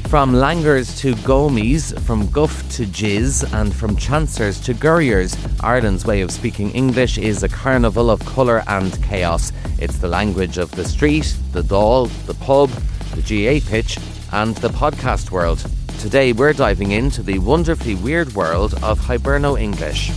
From langers to gomies, from guff to jizz, and from chancers to gurriers, Ireland's way of speaking English is a carnival of colour and chaos. It's the language of the street, the Dáil, the pub, the GA pitch, and the podcast world. Today we're diving into the wonderfully weird world of Hiberno English.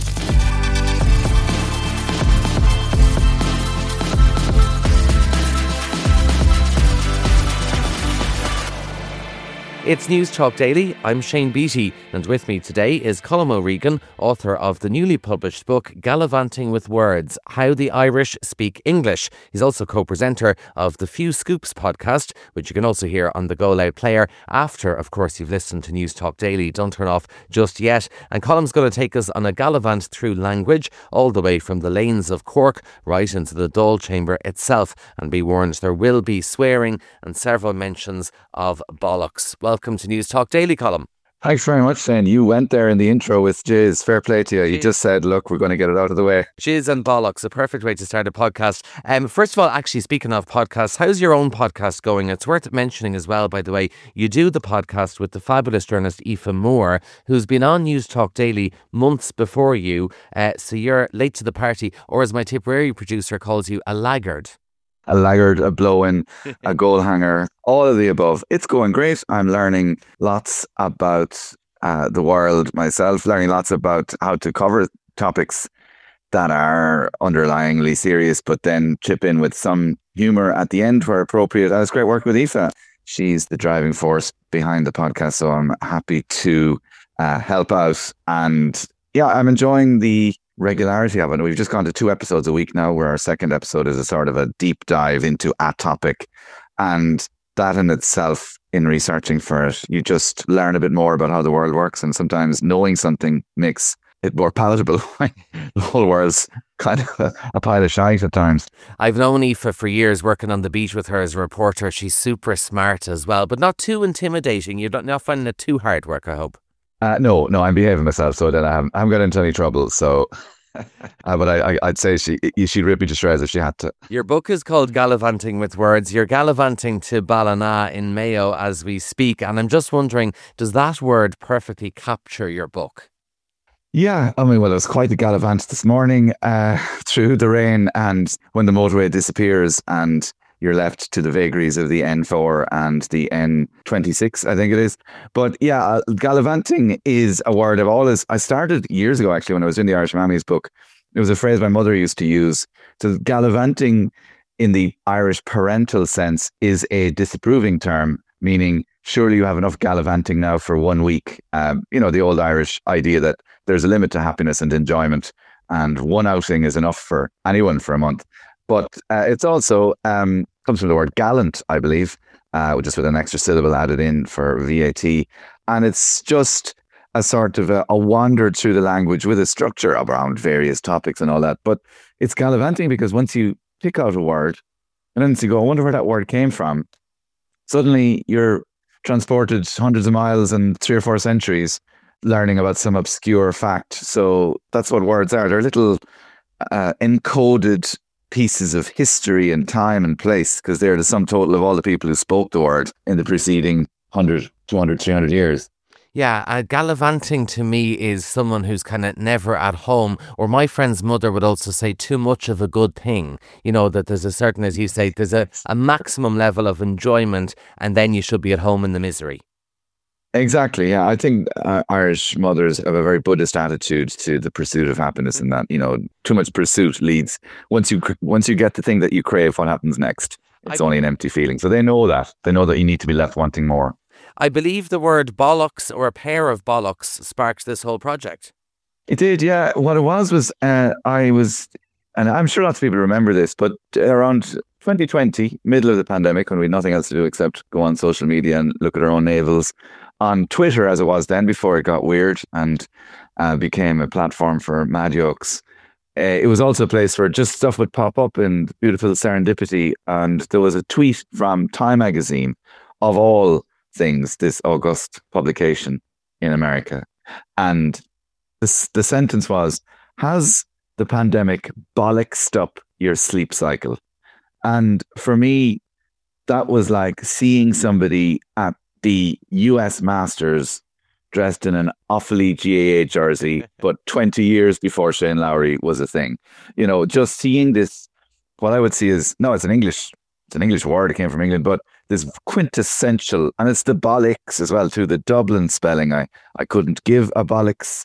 It's News Talk Daily. I'm Shane Beattie, and with me today is Colm O'Regan, author of the newly published book Gallivanting with Words: How the Irish Speak English. He's also co-presenter of the Few Scoops podcast, which you can also hear on the Go Loud player after, of course, you've listened to News Talk Daily. Don't turn off just yet. And Colm's going to take us on a gallivant through language, all the way from the lanes of Cork right into the Dáil chamber itself. And be warned, there will be swearing and several mentions of bollocks. Welcome to News Talk Daily, Colm. Thanks very much, Shane. You went there in the intro with jizz. Fair play to you. You just said, look, we're going to get it out of the way. Jizz and bollocks, a perfect way to start a podcast. First of all, actually, speaking of podcasts, how's your own podcast going? It's worth mentioning as well, by the way, you do the podcast with the fabulous journalist Aoife Moore, who's been on News Talk Daily months before you. So you're late to the party, or as my Tipperary producer calls you, a laggard. A laggard, a blow-in, a goal hanger, all of the above. It's going great. I'm learning lots about the world myself, learning lots about how to cover topics that are underlyingly serious, but then chip in with some humour at the end where appropriate. It's great work with Aoife. She's the driving force behind the podcast, so I'm happy to help out. And yeah, I'm enjoying the regularity of it. We've just gone to 2 episodes a week now, where our second episode is a sort of a deep dive into a topic. And that in itself, in researching for it, you just learn a bit more about how the world works. And sometimes knowing something makes it more palatable. The whole world's kind of a pile of shite at times. I've known Aoife for years, working on the beat with her as a reporter. She's super smart as well, but not too intimidating. You're not finding it too hard work, I hope. No, I'm behaving myself, so that I haven't got into any trouble. So, but I'd say she'd rip me to shreds if she had to. Your book is called Gallivanting with Words. You're gallivanting to Ballina in Mayo as we speak, and I'm just wondering, does that word perfectly capture your book? Yeah, I mean, well, it was quite a gallivant this morning through the rain, and when the motorway disappears and you're left to the vagaries of the N4 and the N26, I think it is. But yeah, gallivanting is a word I started years ago, actually, when I was in the Irish Mammy's book. It was a phrase my mother used to use. So gallivanting in the Irish parental sense is a disapproving term, meaning surely you have enough gallivanting now for 1 week. The old Irish idea that there's a limit to happiness and enjoyment, and one outing is enough for anyone for a month. But it's also comes from the word gallant, I believe, just with an extra syllable added in for VAT. And it's just a sort of a wander through the language with a structure around various topics and all that. But it's gallivanting because once you pick out a word and then you go, I wonder where that word came from, suddenly you're transported hundreds of miles and 3 or 4 centuries learning about some obscure fact. So that's what words are. They're little encoded pieces of history and time and place, because they're the sum total of all the people who spoke the word in the preceding 100, 200, 300 years. Yeah, gallivanting to me is someone who's kind of never at home, or my friend's mother would also say too much of a good thing. You know, that there's a certain, as you say, there's a maximum level of enjoyment, and then you should be at home in the misery. Exactly, yeah. I think Irish mothers have a very Buddhist attitude to the pursuit of happiness, and that, too much pursuit leads, once you get the thing that you crave, what happens next? It's only an empty feeling. So they know that. They know that you need to be left wanting more. I believe the word bollocks, or a pair of bollocks, sparked this whole project. It did, yeah. What it was and I'm sure lots of people remember this, but around 2020, middle of the pandemic, when we had nothing else to do except go on social media and look at our own navels, on Twitter, as it was then, before it got weird and became a platform for mad jokes. It was also a place where just stuff would pop up in beautiful serendipity. And there was a tweet from Time magazine, of all things, this august publication in America. And the sentence was, has the pandemic bollocksed up your sleep cycle? And for me, that was like seeing somebody at the US Masters dressed in an Offaly GAA jersey, but 20 years before Shane Lowry was a thing. Just seeing this, what I would see is, no, it's an English word. It came from England, but this quintessential, and it's the bollocks as well too, the Dublin spelling. I couldn't give a bollocks.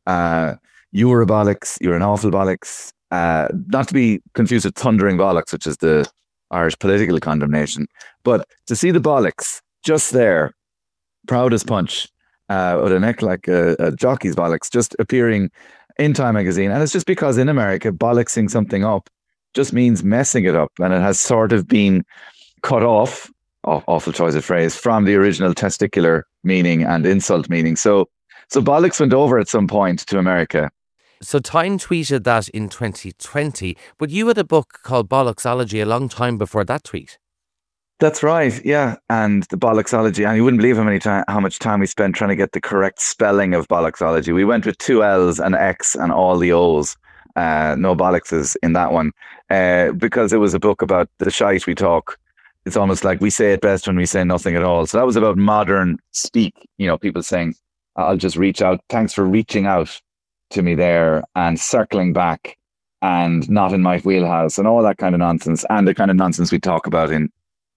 You were a bollocks. You're an awful bollocks. Not to be confused with thundering bollocks, which is the Irish political condemnation. But to see the bollocks just there, proud as punch, with a neck like a jockey's bollocks, just appearing in Time magazine. And it's just because in America, bollocksing something up just means messing it up. And it has sort of been cut off, awful choice of phrase, from the original testicular meaning and insult meaning. So bollocks went over at some point to America. So Time tweeted that in 2020, but you had a book called Bollocksology a long time before that tweet. That's right, yeah. And the bollocksology, and you wouldn't believe how much time we spent trying to get the correct spelling of bollocksology. We went with 2 L's, an X, and all the O's. No bollockses in that one, because it was a book about the shite we talk. It's almost like we say it best when we say nothing at all. So that was about modern speak. People saying, I'll just reach out. Thanks for reaching out to me there, and circling back, and not in my wheelhouse, and all that kind of nonsense. And the kind of nonsense we talk about in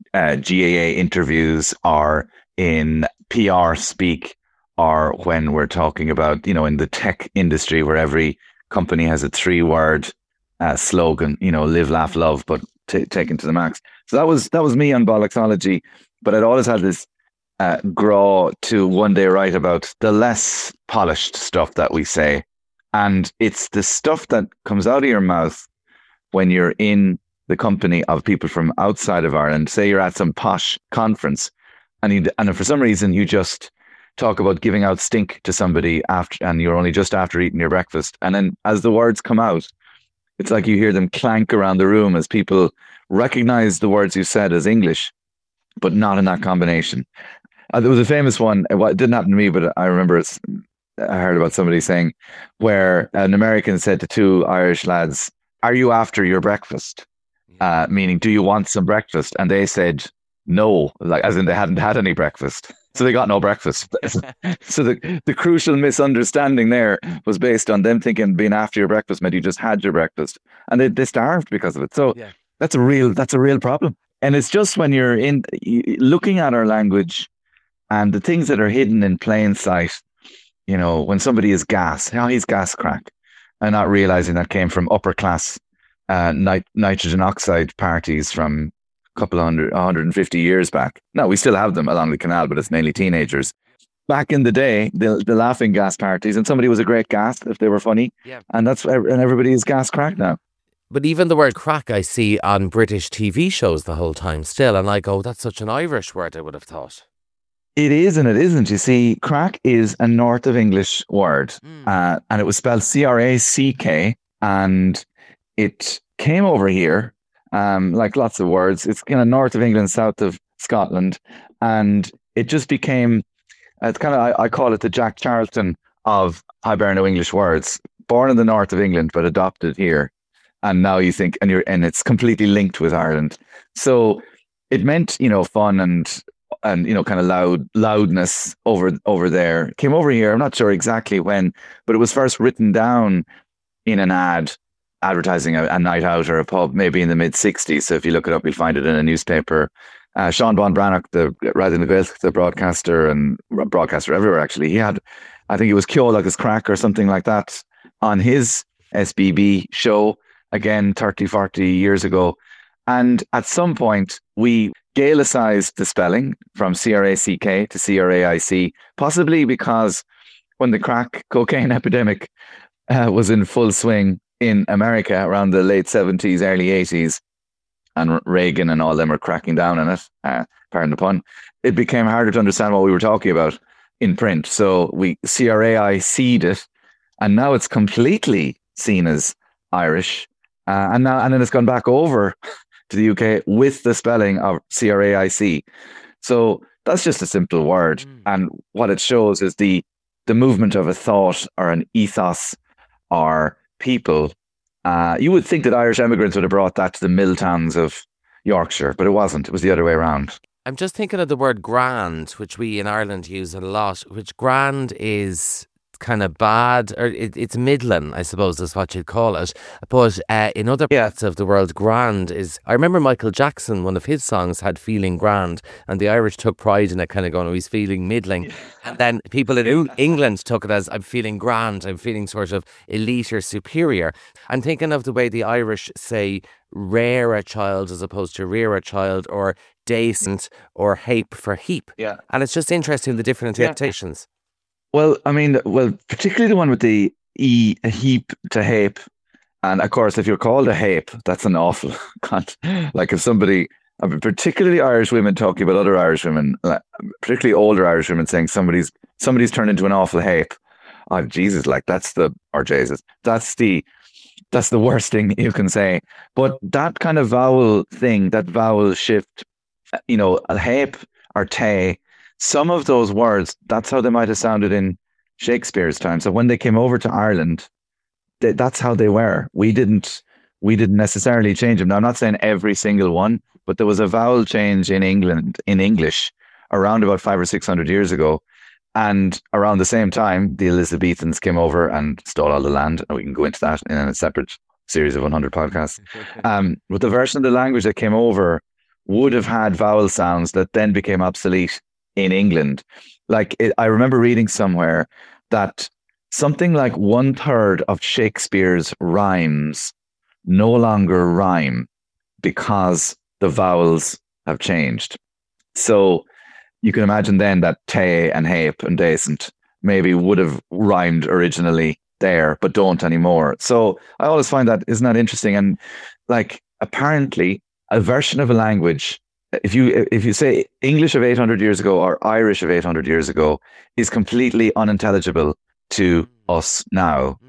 GAA interviews, or in PR speak, or when we're talking about, in the tech industry, where every company has a 3-word slogan, live, laugh, love, but taken to the max. So that was me on bollocksology. But I'd always had this grow to one day write about the less polished stuff that we say. And it's the stuff that comes out of your mouth when you're in the company of people from outside of Ireland. Say you're at some posh conference, and for some reason you just talk about giving out stink to somebody after, and you're only just after eating your breakfast. And then as the words come out, it's like you hear them clank around the room as people recognize the words you said as English, but not in that combination. There was a famous one. It didn't happen to me, but I remember I heard about somebody saying where an American said to 2 Irish lads, "Are you after your breakfast?" Meaning, do you want some breakfast? And they said no, like as in they hadn't had any breakfast. So they got no breakfast. So the crucial misunderstanding there was based on them thinking being after your breakfast meant you just had your breakfast, and they starved because of it. So that's a real problem. And it's just when you're looking at our language and the things that are hidden in plain sight, when somebody is he's gas crack, and not realizing that came from upper class nitrogen oxide parties from a couple 150 years back. Now, we still have them along the canal, but it's mainly teenagers. Back in the day, the laughing gas parties, and somebody was a great gas if they were funny. Yeah. And everybody is gas crack now. But even the word crack I see on British TV shows the whole time still, and I go, that's such an Irish word, I would have thought. It is and it isn't. You see, crack is a North of English word, and it was spelled C-R-A-C-K, and it came over here, like lots of words. It's kind of north of England, south of Scotland, and it just became, it's kind of, I call it the Jack Charlton of Hiberno English words. Born in the north of England, but adopted here. And now you think, and it's completely linked with Ireland. So it meant, fun and kind of loudness over there. Came over here, I'm not sure exactly when, but it was first written down in an ad advertising a night out or a pub, maybe in the mid-60s. So if you look it up, you'll find it in a newspaper. Sean Bon Brannock, the broadcaster and broadcaster everywhere, actually, he had, I think it was Ceolalagus Crack or something like that on his SBB show, again, 30, 40 years ago. And at some point, we Gaelicized the spelling from C-R-A-C-K to C-R-A-I-C, possibly because when the crack cocaine epidemic was in full swing in America around the late 70s, early 80s, and Reagan and all them were cracking down on it, pardon the pun, it became harder to understand what we were talking about in print. So we C-R-A-I-C'd it, and now it's completely seen as Irish. And then it's gone back over to the UK with the spelling of C-R-A-I-C. So that's just a simple word. And what it shows is the movement of a thought or an ethos or people. You would think that Irish immigrants would have brought that to the mill towns of Yorkshire, but it wasn't. It was the other way around. I'm just thinking of the word grand, which we in Ireland use a lot, which grand is kind of bad, or it's middling, I suppose is what you'd call it. But in other Yeah. parts of the world, grand is. I remember Michael Jackson, one of his songs had Feeling Grand, and the Irish took pride in it, kind of going, oh, he's feeling middling. And then people in England took it as, I'm feeling grand, I'm feeling sort of elite or superior. I'm thinking of the way the Irish say rear a child as opposed to rear a child, or decent, or hape for heap. Yeah. And it's just interesting the different Yeah. interpretations. Well, I mean, particularly the one with the a heap to hape. And of course, if you're called a hape, that's an awful like if somebody, I mean, particularly Irish women talking about other Irish women, particularly older Irish women saying somebody's turned into an awful hape. Oh, Jesus, like or Jesus, that's the worst thing you can say. But that kind of vowel thing, that vowel shift, a hape or tay, some of those words, that's how they might have sounded in Shakespeare's time. So when they came over to Ireland, that's how they were. We didn't necessarily change them. Now, I'm not saying every single one, but there was a vowel change in England in English around about 500 or 600 years ago. And around the same time, the Elizabethans came over and stole all the land. And we can go into that in a separate series of 100 podcasts. But the version of the language that came over would have had vowel sounds that then became obsolete in England. I remember reading somewhere that something like 1/3 of Shakespeare's rhymes no longer rhyme because the vowels have changed. So you can imagine then that tay and hape and decent maybe would have rhymed originally there, but don't anymore. So I always find that, isn't that interesting? And apparently a version of a language, if you say English of 800 years ago or Irish of 800 years ago, is completely unintelligible to us now.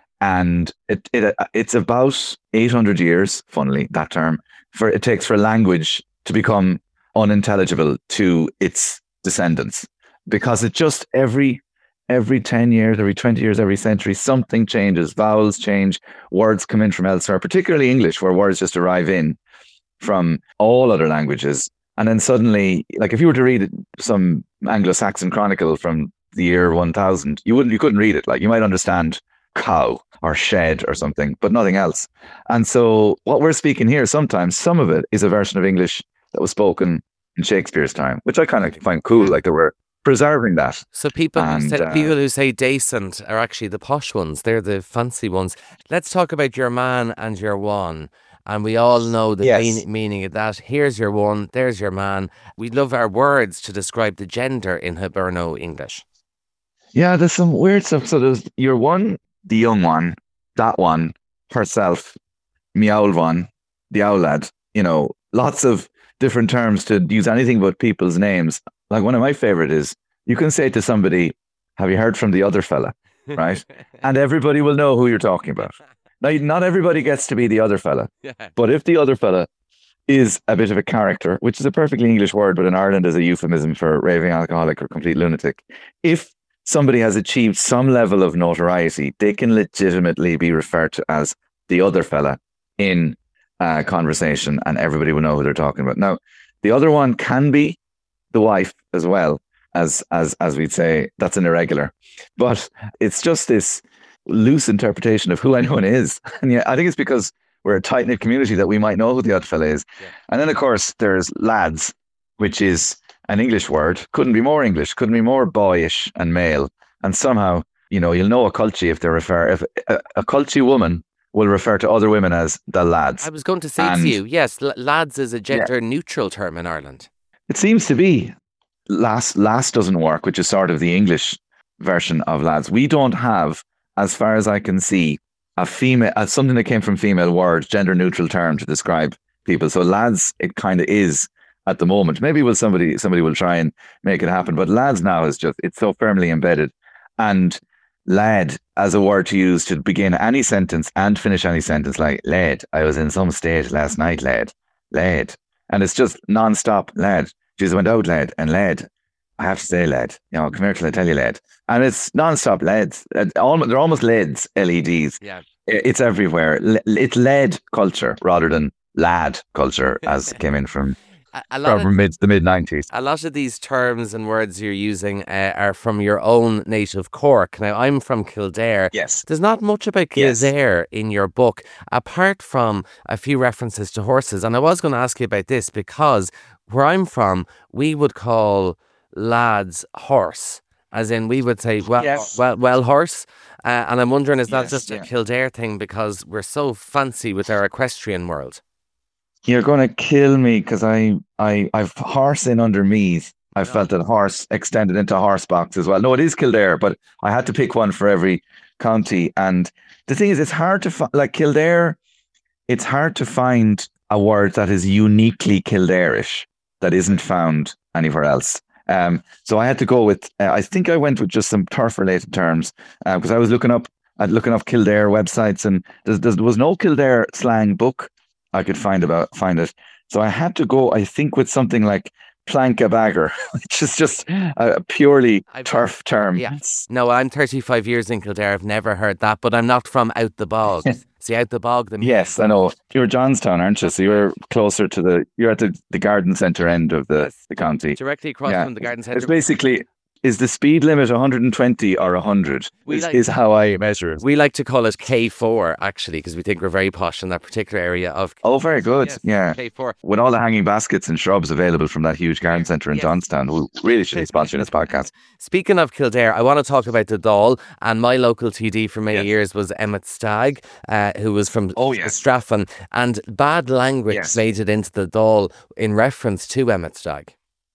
And it's about 800 years, funnily, that term, it takes for a language to become unintelligible to its descendants, because it just every 10 years, every 20 years, every century, something changes. Vowels change, words come in from elsewhere, particularly English, where words just arrive in from all other languages. And then suddenly, like if you were to read some Anglo-Saxon chronicle from the year 1000, you couldn't read it. Like you might understand cow or shed or something, but nothing else. And so what we're speaking here, sometimes some of it is a version of English that was spoken in Shakespeare's time, which I kind of find cool. Like they were preserving that. So people who say decent are actually the posh ones. They're the fancy ones. Let's talk about your man and your one. And we all know the meaning of that. Here's your one, there's your man. We love our words to describe the gender in Hiberno English. Yeah, there's some weird stuff. So there's your one, the young one, that one, herself, me old one, the owl lad. Lots of different terms to use anything but people's names. Like one of my favorite is, you can say to somebody, have you heard from the other fella? Right? And everybody will know who you're talking about. Now, not everybody gets to be the other fella, but if the other fella is a bit of a character, which is a perfectly English word, but in Ireland is a euphemism for raving alcoholic or complete lunatic, if somebody has achieved some level of notoriety, they can legitimately be referred to as the other fella in conversation, and everybody will know who they're talking about. Now, the other one can be the wife as well, as we'd say. That's an irregular, but it's just this loose interpretation of who anyone is. And yeah, I think it's because we're a tight-knit community that we might know who the odd fella is. Yeah. And then of course there's lads, which is an English word, couldn't be more English, couldn't be more boyish and male. And somehow, you'll know a culture if a culture woman will refer to other women as the lads. I was going to say to you, yes, lads is a gender neutral term in Ireland. It seems to be. Lass doesn't work, which is sort of the English version of lads. We don't have, as far as I can see, something that came from female words, gender neutral term to describe people. So lads, it kind of is at the moment. Maybe somebody will try and make it happen, but lads now it's so firmly embedded. And lad as a word to use to begin any sentence and finish any sentence, like lad, I was in some state last night, lad. And it's just non-stop, lad. Just went out, lad, and lad. I have to say, lad, come here till I tell you, lad. And it's non-stop lads. They're almost LEDs, LEDs. Yeah. It's everywhere. It's led culture rather than lad culture, as came in from a lot of from the mid-90s. a lot of these terms and words you're using are from your own native Cork. Now, I'm from Kildare. Yes. There's not much about Yes. Kildare in your book, apart from a few references to horses. And I was going to ask you about this because where I'm from, we would call lads horse, as in we would say, well, Yes. well, horse. And I'm wondering, is that Yes, just a yeah. Kildare thing because we're so fancy with our equestrian world? You're going to kill me because I've horse in under Meath. I felt that horse extended into horse box as well. No, it is Kildare, but I had to pick one for every county. And the thing is, it's hard to find, like Kildare, it's hard to find a word that is uniquely Kildarish that isn't found anywhere else. So I had to go with, I think I went with just some turf related terms because I was looking up Kildare websites, and there was no Kildare slang book I could find it. So I had to go, I think, with something like plank a bagger, which is just a purely turf term. Yeah. No, I'm 35 years in Kildare. I've never heard that, but I'm not from out the bog. See, out the bog. Yes, I know. You're Johnstown, aren't you? So you're closer to you're at the garden centre end of the county. Directly across from the garden centre. It's basically, is the speed limit 120 or 100 is how I measure it. We like to call it K4, actually, because we think we're very posh in that particular area of... Oh, very good. Yes, yeah. K4. With all the hanging baskets and shrubs available from that huge garden centre in Johnstown, who really should be sponsoring this podcast. Speaking of Kildare, I want to talk about the Dáil, and my local TD for many years was Emmett Stagg, who was from Straffan, and bad language made it into the Dáil in reference to Emmett Stagg.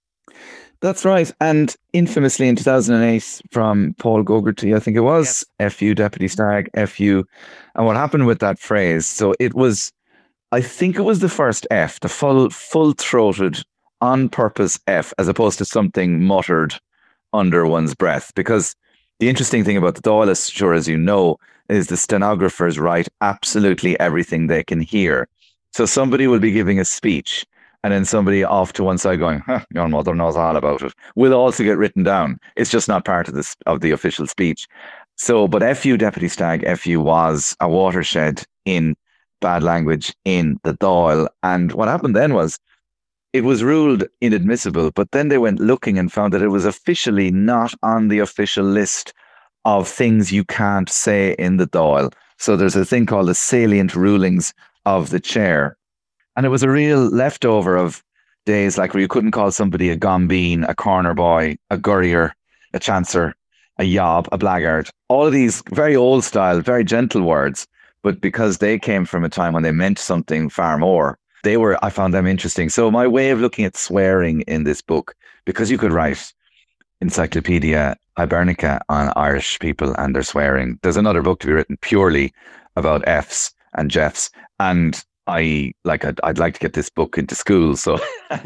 That's right. And infamously in 2008 from Paul Gogarty, I think it was, FU Deputy Stagg, FU. And what happened with that phrase, so it was, I think it was the first F, the full-throated, on-purpose F, as opposed to something muttered under one's breath. Because the interesting thing about the Dáil, as sure as you know, is the stenographers write absolutely everything they can hear. So somebody will be giving a speech, and then somebody off to one side going, your mother knows all about it, will also get written down. It's just not part of the official speech. So, but FU Deputy Stagg, FU was a watershed in bad language in the Dáil. And what happened then was, it was ruled inadmissible, but then they went looking and found that it was officially not on the official list of things you can't say in the Dáil. So there's a thing called the salient rulings of the chair. And it was a real leftover of days like where you couldn't call somebody a gombeen, a corner boy, a gurrier, a chancer, a yob, a blackguard. All of these very old style, very gentle words, but because they came from a time when they meant something far more, I found them interesting. So my way of looking at swearing in this book, because you could write Encyclopedia Hibernica on Irish people and their swearing. There's another book to be written purely about Fs and Jeffs, and I'd like to get this book into school, so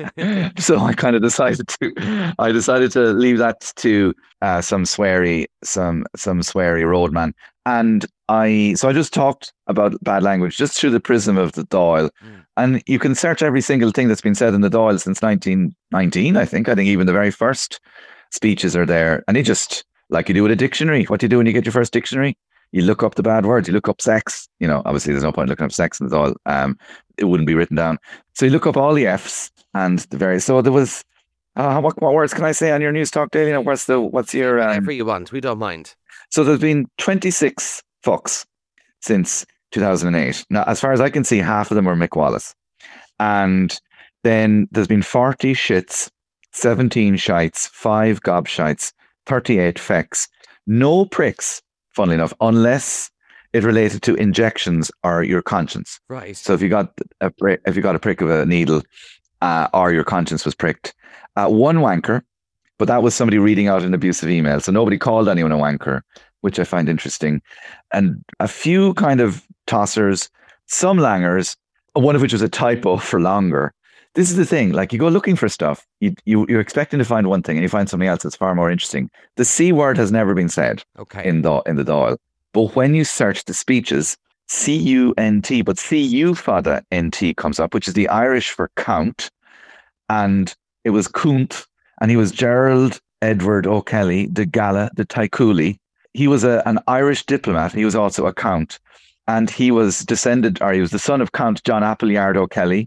I kind of decided to leave that to some sweary roadman, and I just talked about bad language just through the prism of the Dáil, and you can search every single thing that's been said in the Dáil since 1919. I think even the very first speeches are there, and you just, like you do with a dictionary. What do you do when you get your first dictionary? You look up the bad words. You look up sex. Obviously there's no point looking up sex in the Dáil. It wouldn't be written down. So you look up all the Fs and the various. So there was, what words can I say on your News Talk Daily? What's your... Whatever you want. We don't mind. So there's been 26 fucks since 2008. Now, as far as I can see, half of them were Mick Wallace. And then there's been 40 shits, 17 shites, 5 gobshites, 38 fecks, no pricks, funnily enough, unless it related to injections or your conscience. Right. So if you got a prick of a needle, or your conscience was pricked, one wanker, but that was somebody reading out an abusive email. So nobody called anyone a wanker, which I find interesting, and a few kind of tossers, some langers, one of which was a typo for longer. This is the thing, like you go looking for stuff, you're expecting to find one thing and you find something else that's far more interesting. The C word has never been said in the Dáil. But when you search the speeches, C-U-N-T, but C-U fada N-T comes up, which is the Irish for count. And it was Cúnt, and he was Gerald Edward O'Kelly de Gala de Taikuli. He was an Irish diplomat. He was also a count. And he was the son of Count John Appleyard O'Kelly,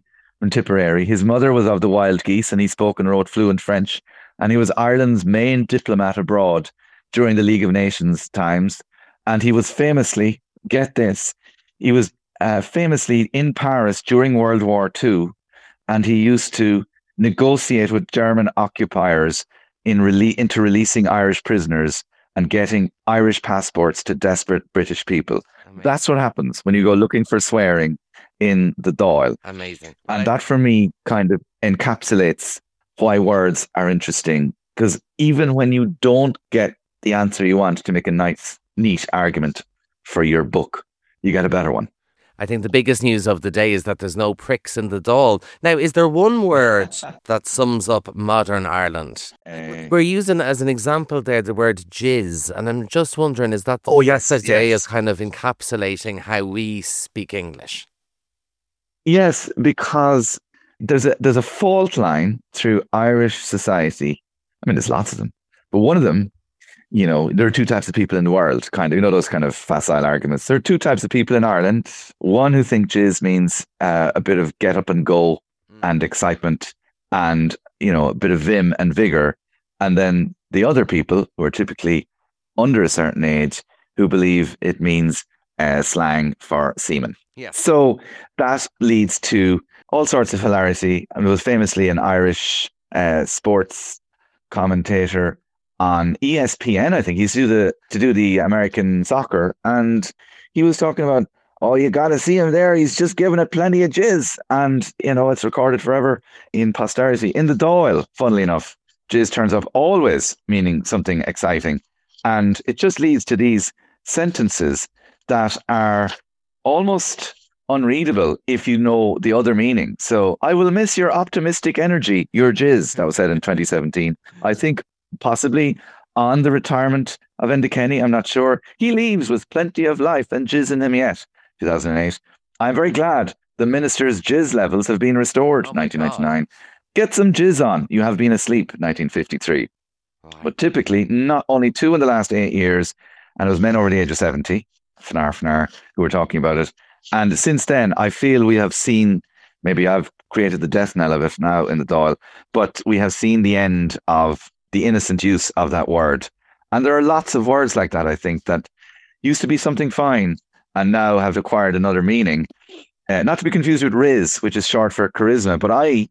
from Tipperary. His mother was of the Wild Geese, and he spoke and wrote fluent French. And he was Ireland's main diplomat abroad during the League of Nations times. And he was famously, get this, he was famously in Paris during World War II, and he used to negotiate with German occupiers into releasing Irish prisoners and getting Irish passports to desperate British people. Amazing. That's what happens when you go looking for swearing in the Dáil. Amazing. And that for me kind of encapsulates why words are interesting, because even when you don't get the answer you want to make a nice, neat argument for your book, you get a better one. I think the biggest news of the day is that there's no pricks in the Dáil. Now, is there one word that sums up modern Ireland? We're using as an example there the word jizz, and I'm just wondering, is that today is kind of encapsulating how we speak English? Yes, because there's a fault line through Irish society. I mean, there's lots of them, but one of them, you know, there are two types of people in the world, kind of, you know, those kind of facile arguments. There are two types of people in Ireland. One who think jizz means a bit of get up and go and excitement and, you know, a bit of vim and vigor. And then the other people who are typically under a certain age who believe it means slang for semen. Yeah. So that leads to all sorts of hilarity. And it was famously an Irish sports commentator on ESPN, I think. He used to do the American soccer, and he was talking about, oh, you got to see him there. He's just giving it plenty of jizz. And, you know, it's recorded forever in posterity. In the Dáil, funnily enough, jizz turns up always meaning something exciting. And it just leads to these sentences that are almost unreadable if you know the other meaning. So, I will miss your optimistic energy, your jizz. That was said in 2017. I think possibly on the retirement of Enda Kenny, I'm not sure. He leaves with plenty of life and jizz in him yet. 2008. I'm very glad the minister's jizz levels have been restored. 1999. Get some jizz on. You have been asleep. 1953. But typically, not only 2 in the last 8 years, and it was men over the age of 70, fnar, who were talking about it. And since then, I feel we have seen, maybe I've created the death knell of it now in the Dáil, but we have seen the end of the innocent use of that word. And there are lots of words like that, I think, that used to be something fine and now have acquired another meaning. Not to be confused with riz, which is short for charisma, but I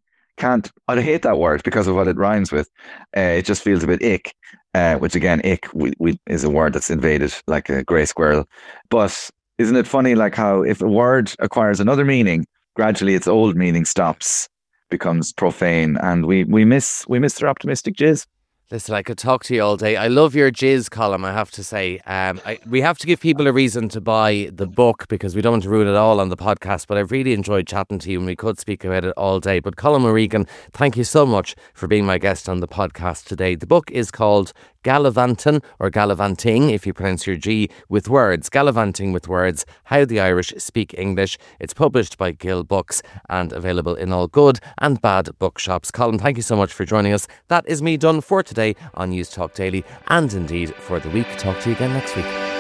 hate that word because of what it rhymes with. It just feels a bit ick, which again, ick is a word that's invaded like a grey squirrel. But isn't it funny, like how if a word acquires another meaning, gradually its old meaning stops, becomes profane, and we miss their optimistic jizz. Listen, I could talk to you all day. I love your jizz column, I have to say. We have to give people a reason to buy the book because we don't want to ruin it all on the podcast, but I've really enjoyed chatting to you and we could speak about it all day. But Colm O'Regan, thank you so much for being my guest on the podcast today. The book is called Gallivanting, or Gallivanting, if you pronounce your G, with words. Gallivanting with Words, How the Irish Speak English. It's published by Gill Books and available in all good and bad bookshops. Colm, thank you so much for joining us. That is me done for today on News Talk Daily and indeed for the week. Talk to you again next week.